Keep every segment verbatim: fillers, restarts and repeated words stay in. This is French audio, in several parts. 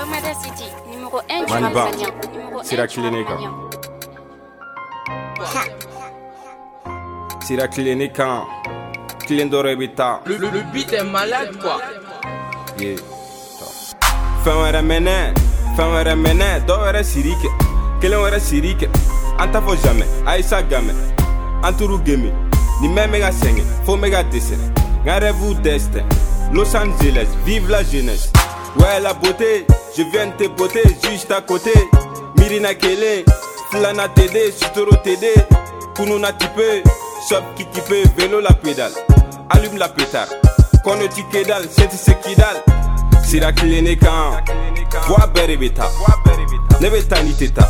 Fomada City, numéro un du rap malien. C'est la clinique. C'est la clinique. Client d'Orebita. Le, le, le beat est malade quoi. Yeah. Fais un remède, fais un remède, d'or sirique. Quel est un sirique? Anta faut jamais, Aïssa gamme. Antourou game, ni même méga saigne, faut méga dessin. Gardez-vous destin. Los Angeles, vive la jeunesse. Ouais, la beauté, je viens de te beauté, juste à côté. Mirina Kele, Flana T D, Sutoro T D. Kounouna Tipé, Shop qui Tipé, vélo la pédale. Allume la pétard, Kono Tikedal, Senti Sekidal. Sira Klinika, Voix Berebeta, Nebeta Niteta,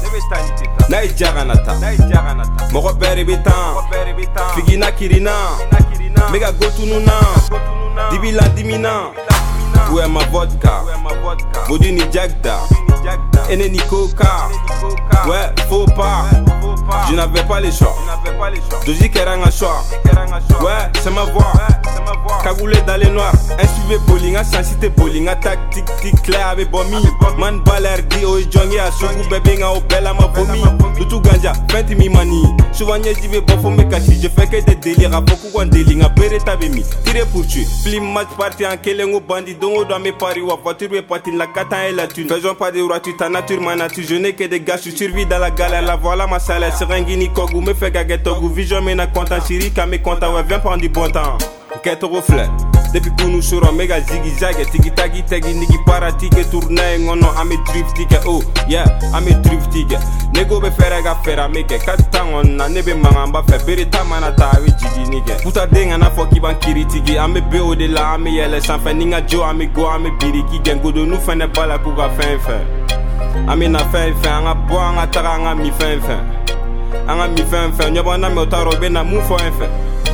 Naï Jaranata, Moro Berebeta, Figina Kirina, Mega Gotununa, Dibila Dimina. Où est ma vodka? Bodini Jagda, Eneni Coca. Ouais, faut pas. Je n'avais pas les choix. Doji Keranga choix. Ouais, c'est ma voix. Cagoulé dans les noirs. Insuvé bowling, sensité bowling, tactique, tic, clair avec bombi. Man baler, di o jongi, a sougou bébé, a opel à ma vomi. Tout ganja, fenti mi mani. Souvent, j'y vais pas, faut me cacher. Je fais que des délires, à beaucoup de délires, à beretta bemi. Tiré pour tuer. Flim match parti en kelengo bandit, dont on doit me parier, ou voiture, mais parti la cata et la thune. Faisons pas de roi, tu ta nature, ma nature. Je n'ai que des gars, je survis dans la galère. La voilà ma salaire, serengini, kogu, me fait gaguetogu. Vision, mais na content, chiri, kame content, ouais, viens prendre du bon temps. Quête reflet. Depuis que nous serons méga ziggy zag, tiki tagi tagi nigi paratike tourner ngono ame driftige oh yeah ame driftige nego be fere ga fera meke katangon na nebe mangamba fe berita manata we jigi nige puta denga na foki ban kiritigi ame be o de la ame yele san fe ninga jo ame go ame biriki gengo do nu fene bala ku ga fin fin ame na fin fin anga bo anga tara anga mi fin fin anga mi fin fin nyoba na me otarobe na mu fo fin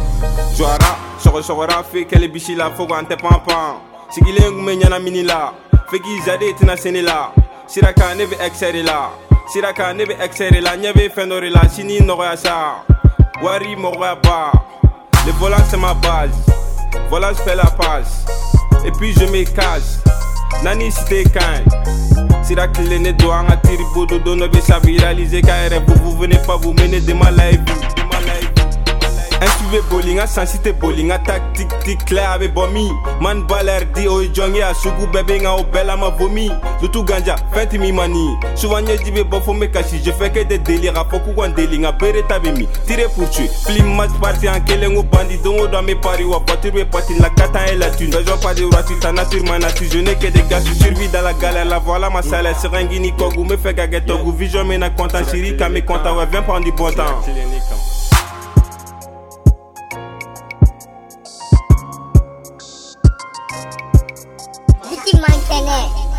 joara Soro soro rafi kele bishi la fogo ante pampan. Sigile ngume nyana mini la. Fegi zade tina sene la. Siraka nebe exere la. Siraka nebe exere la. Nyebe fenore la. Sini noro ya sa. Wari moro ya ba. Le volant c'est ma base. Volant je fais la passe. Et puis je me casse. Nani si t'es kind. Siraka le ne doit en attirer bodo dono be sa viraliser. Car vous vous venez pas vous mener de ma life. Insuvé bowling, a sensité bowling, a tactique, tic, clair avec bombi. Man baler, di o jongi, a sougou bébé, a opel à ma vomi. Tout ganja, fenti mi mani. Souvent, y'a dit, bon, faut me cacher. Je fais que des délires, a beaucoup de délires, a beretta bemi. Tiré pour tuer. Flim match parti en kelengo bandit, dont on doit me parier, ou à voiture, mais parti la cata et la thune. Faisons pas de roi, tu ta nature, ma nature. Je n'ai que des gars, je survis dans la galère. La voilà ma salaire, serengini, kogu, me fait gaguetogu. Vision, mais na content, chiri, kame content, ouais, viens prendre du bon temps. Vicky Mankenet.